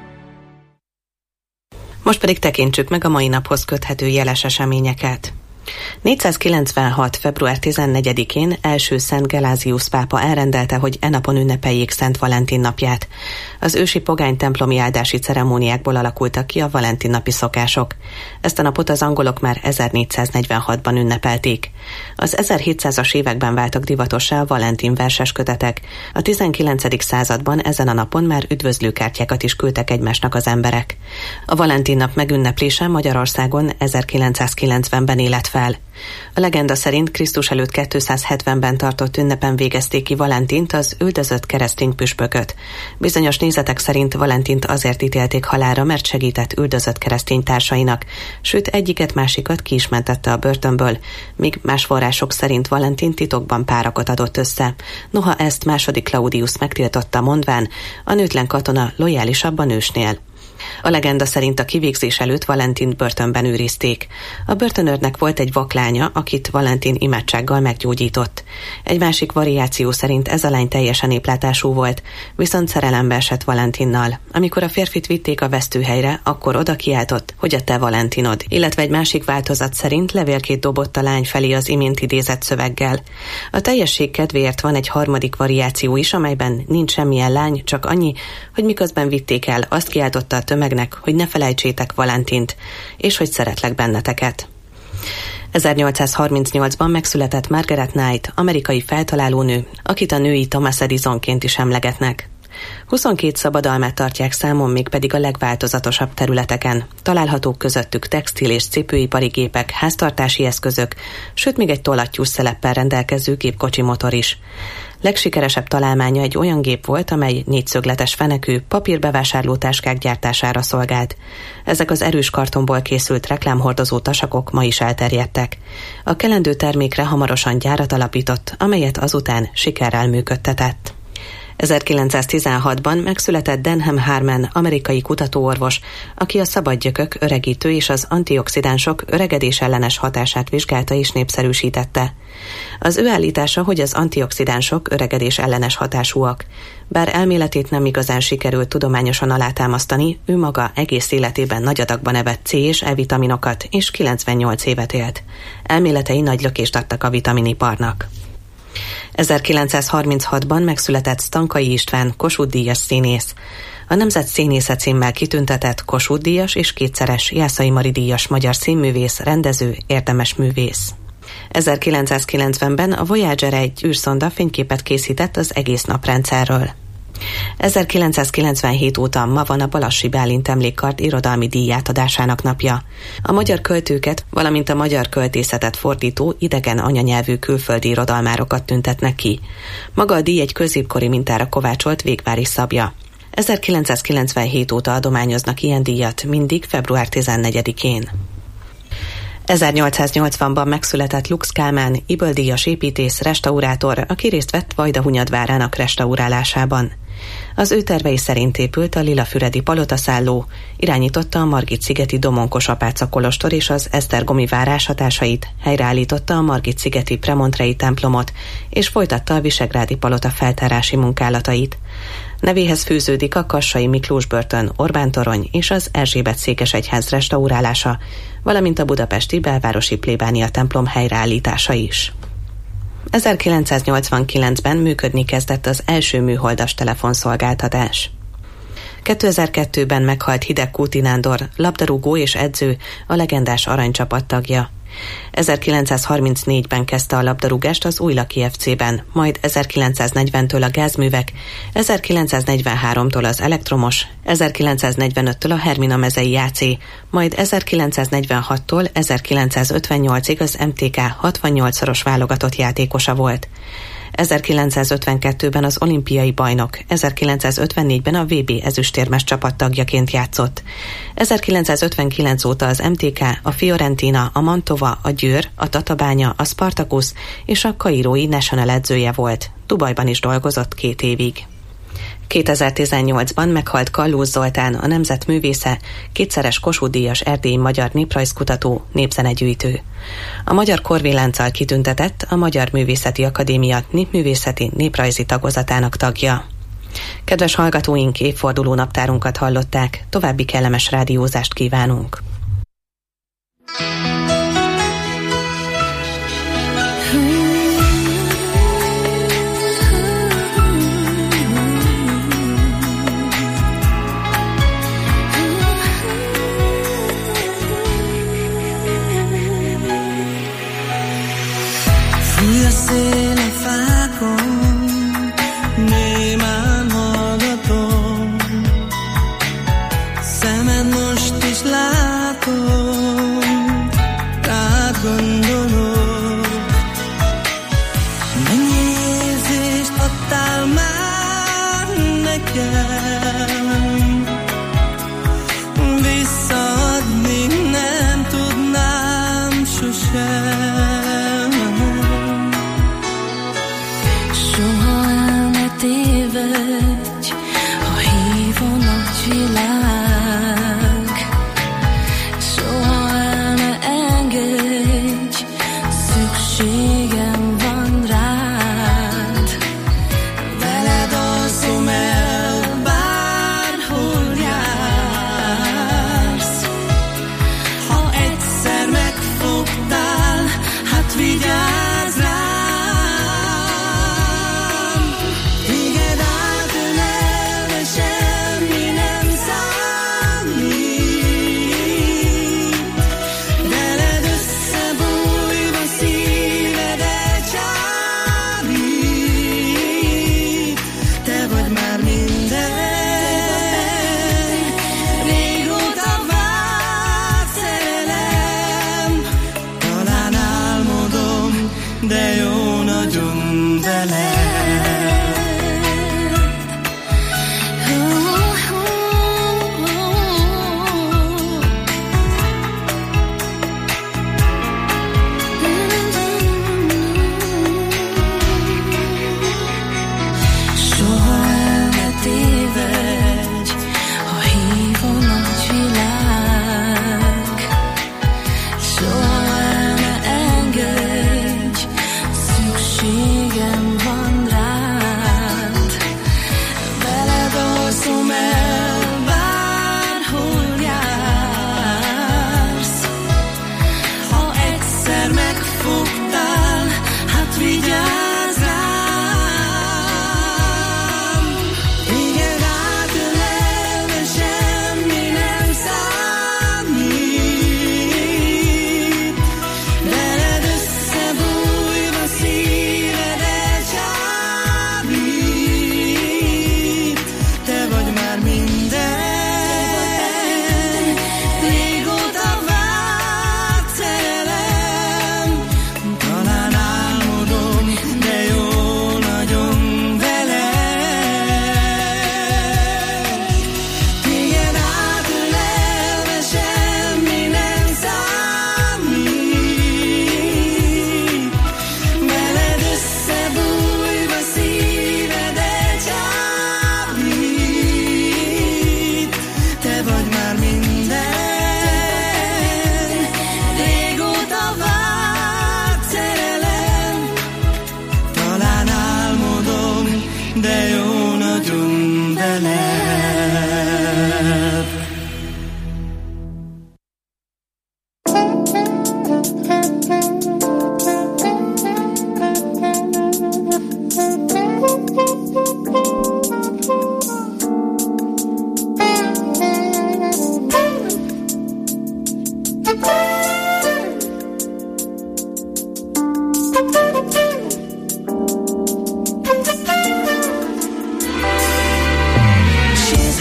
Most pedig tekintsük meg a mai naphoz köthető jeles eseményeket. négyszázkilencvenhat. február tizennegyedikén első Szent Gelázius pápa elrendelte, hogy e napon ünnepeljék Szent Valentin napját. Az ősi pogány templomi áldási ceremóniákból alakultak ki a Valentin napi szokások. Ezt a napot az angolok már ezernégyszáznegyvenhatban ünnepelték. Az ezerhétszázas években váltak divatossá a Valentin verses kötetek. A tizenkilencedik században ezen a napon már üdvözlőkártyákat is küldtek egymásnak az emberek. A Valentin nap megünneplése Magyarországon ezerkilencszázkilencvenben élet fel. A legenda szerint Krisztus előtt kétszázhetvenben tartott ünnepen végezték ki Valentint, az üldözött keresztény püspököt. Bizonyos nézetek szerint Valentint azért ítélték halálra, mert segített üldözött keresztény társainak, sőt egyiket másikat ki is mentette a börtönből, míg más források szerint Valentin titokban párakot adott össze. Noha ezt második Claudius megtiltotta, mondván, a nőtlen katona lojálisabb a nősnél. A legenda szerint a kivégzés előtt Valentint börtönben őrizték. A börtönőrnek volt egy vaklánya, akit Valentin imádsággal meggyógyított. Egy másik variáció szerint ez a lány teljesen éplátású volt, viszont szerelembe esett Valentinnal. Amikor a férfit vitték a vesztőhelyre, akkor oda kiáltott, hogy a te Valentinod, illetve egy másik változat szerint levélkét dobott a lány felé az imént idézett szöveggel. A teljesség kedvéért van egy harmadik variáció is, amelyben nincs semmilyen lány, csak annyi, hogy miközben vitték el, azt kiáltotta a tömegnek, hogy ne felejtsétek Valentint, és hogy szeretlek benneteket. ezernyolcszázharmincnyolcban megszületett Margaret Knight, amerikai feltalálónő, akit a női Thomas Edisonként is emlegetnek. huszonkét szabadalmát tartják számon, mégpedig a legváltozatosabb területeken. Találhatók közöttük textil és cipőipari gépek, háztartási eszközök, sőt még egy tollattyús szeleppel rendelkező gépkocsi motor is. Legsikeresebb találmánya egy olyan gép volt, amely négyszögletes fenekű, papírbevásárlótáskák gyártására szolgált. Ezek az erős kartonból készült reklámhordozó tasakok ma is elterjedtek. A kelendő termékre hamarosan gyárat alapított, amelyet azután sikerrel működtetett. ezerkilencszáztizenhatban megszületett Denham Harman, amerikai kutatóorvos, aki a szabadgyökök, öregítő és az antioxidánsok öregedés ellenes hatását vizsgálta és népszerűsítette. Az ő állítása, hogy az antioxidánsok öregedés ellenes hatásúak. Bár elméletét nem igazán sikerült tudományosan alátámasztani, ő maga egész életében nagy adagban evett C és E vitaminokat, és kilencvennyolc évet élt. Elméletei nagy lökést adtak a vitaminiparnak. ezerkilencszázharminchatban megszületett Stankai István, Kossuth-díjas színész. A Nemzet Színésze címmel kitüntetett Kossuth-díjas és kétszeres Jászai Mari díjas magyar színművész, rendező, érdemes művész. ezerkilencszázkilencvenben a Voyager egy űrszonda fényképet készített az egész naprendszerről. ezerkilencszázkilencvenhét óta ma van a Balassi Bálint Emlékkard irodalmi díjátadásának napja. A magyar költőket, valamint a magyar költészetet fordító idegen anyanyelvű külföldi irodalmárokat tüntetnek ki. Maga a díj egy középkori mintára kovácsolt Végvári Szabja. ezerkilencszázkilencvenhét óta adományoznak ilyen díjat, mindig február tizennegyedikén. ezernyolcszáznyolcvanban megszületett Lux Kálmán, Iböldíjas építész, restaurátor, aki részt vett Vajdahunyad várának restaurálásában. Az ő tervei szerint épült a Lilafüredi palotaszálló, irányította a Margit-szigeti Domonkos apáca kolostor és az esztergomi várás hatásait, helyreállította a Margit-szigeti Premontrei templomot, és folytatta a visegrádi palota feltárási munkálatait. Nevéhez fűződik a Kassai Miklós börtön, Orbán torony és az Erzsébet székesegyház restaurálása, valamint a budapesti belvárosi plébánia templom helyreállítása is. ezerkilencszáznyolcvankilencben működni kezdett az első műholdas telefonszolgáltatás. kétezer-kettőben meghalt Hidegkúti Nándor, labdarúgó és edző, a legendás aranycsapat tagja. ezerkilencszázharmincnégyben kezdte a labdarúgást az Újlaki ef cében, majd ezerkilencszáznegyventől a gázművek, ezerkilencszáznegyvenháromtól az elektromos, ezerkilencszáznegyvenöttől a Hermina mezei á cé, majd ezerkilencszáznegyvenhattól ezerkilencszázötvennyolcig az em té ká hatvannyolcszoros válogatott játékosa volt. ezerkilencszázötvenkettőben az olimpiai bajnok, ezerkilencszázötvennégyben a vé bé ezüstérmes csapat tagjaként játszott. ezerkilencszázötvenkilenc óta az em té ká, a Fiorentina, a Mantova, a Győr, a Tatabánya, a Spartacus és a kairói National edzője volt. Dubajban is dolgozott két évig. kétezer-tizennyolcban meghalt Kallós Zoltán, a nemzet művésze, kétszeres Kossuth-díjas erdélyi magyar néprajzkutató, népzenegyűjtő. A Magyar Korvélánccal kitüntetett a Magyar Művészeti Akadémia népművészeti néprajzi tagozatának tagja. Kedves hallgatóink, évforduló naptárunkat hallották, további kellemes rádiózást kívánunk. szökjen. Visszaadni nem tudnám sosem. Soha el ne tévedj, ha hív a napvilág. Soha el ne engedj, szükségem van rád. Veled alszom el, bárhol jársz. Ha egyszer megfogtál, hát vigyázz rám. Téged átölelve semmi nem számít. Veled összebújva szívedet csábít. Te vagy már minden, régóta várt szerelem. Talán álmodom, de jó nagyon veled. Soha el ne tévedj, ha hív a napvilág. Soha el ne engedj, szükségem van rád. Veled alszom el, bárhol jársz. Ha egyszer megfogtál, hát vigyázz rám. Téged átölelve semmi nem számít. Veled összebújva szívedet csábít. Te vagy már minden, régóta várt szerelem. Talán álmodom, de jó nagyon veled. Téged átölelve semmi nem számít. Veled összebújva szívedet csábít. Te vagy már minden, régóta várt szerelem. Talán álmodom, de jó nagyon veled. She's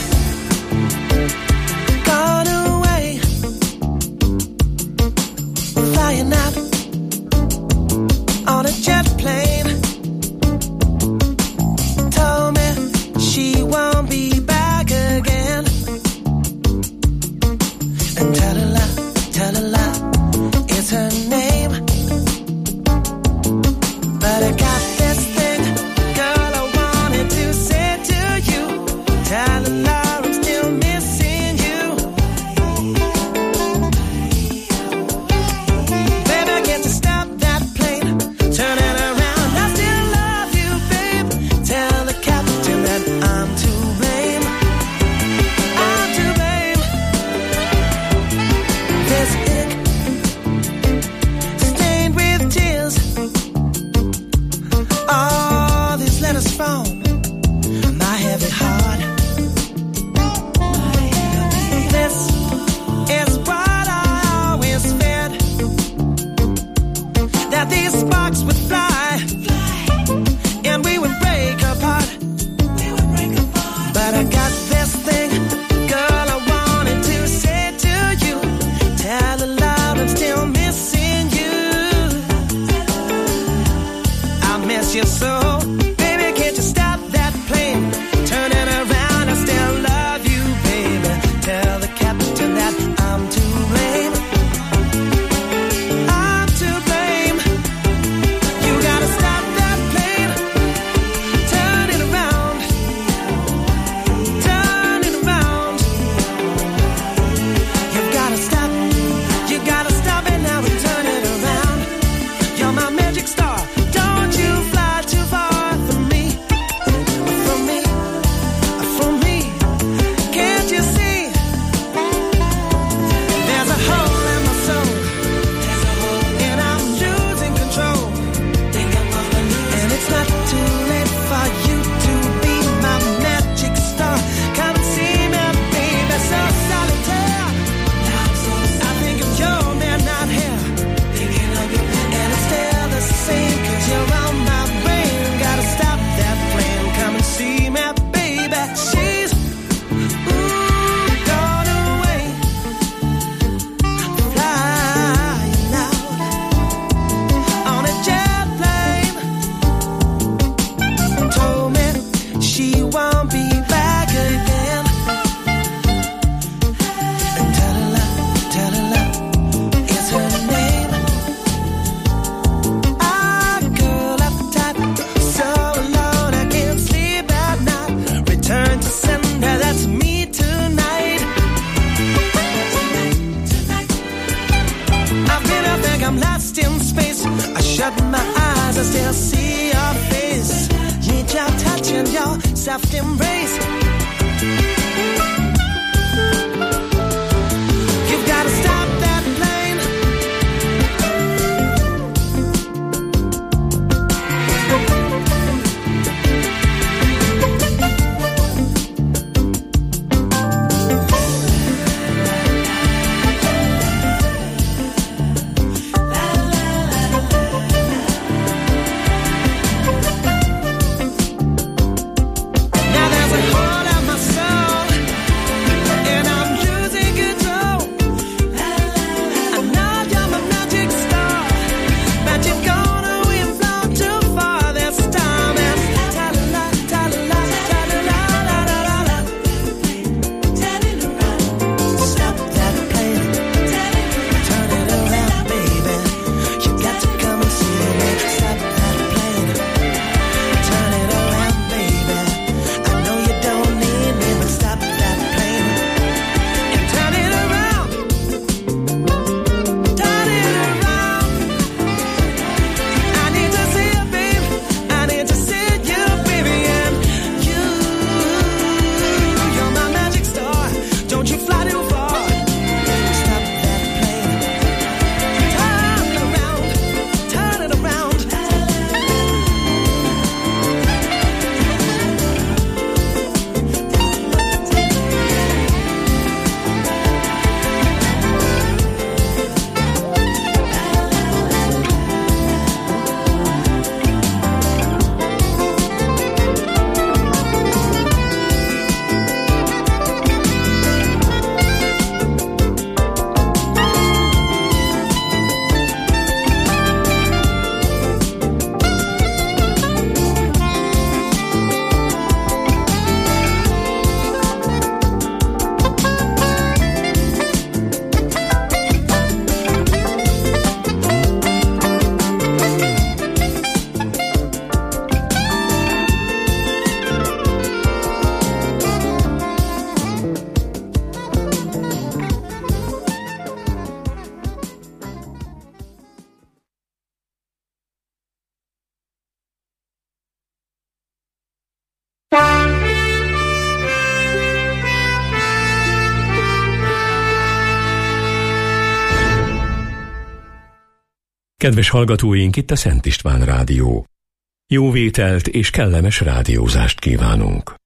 gone away, flying out on a jet plane. Told me she won't be back again. And tell her lie, tell her lie, it's her name. But I got this thing, girl, I wanted to say to you. Tell her lie, I'm still missing you. Baby, I get to stop that plane, turn it around. I still love you, babe. Tell the captain that I'm to blame. I'm to blame. There's ink stained with tears. All these letters from my heavy heart. soft embrace. You've got to stop that plane. Now there's a hole in my soul, and I'm losing control. I know you're my magic star, but you've gone away and flown too far this time. And ta-la-la, ta-la-la, ta-la-la, la-la-la-la. Stop that plane. Turn it around, baby. You got to come and see me. Stop that plane. Turn it around, baby. I know you don't need me, but stop that plane. And turn it around. Turn it around. I need to see you, baby. I need to see you, baby. And you, you're my magic star. Don't you fly too far. Stop that plane. Turn it around. Turn it around. Kedves hallgatóink, itt a Szent István Rádió. Jó vételt és kellemes rádiózást kívánunk.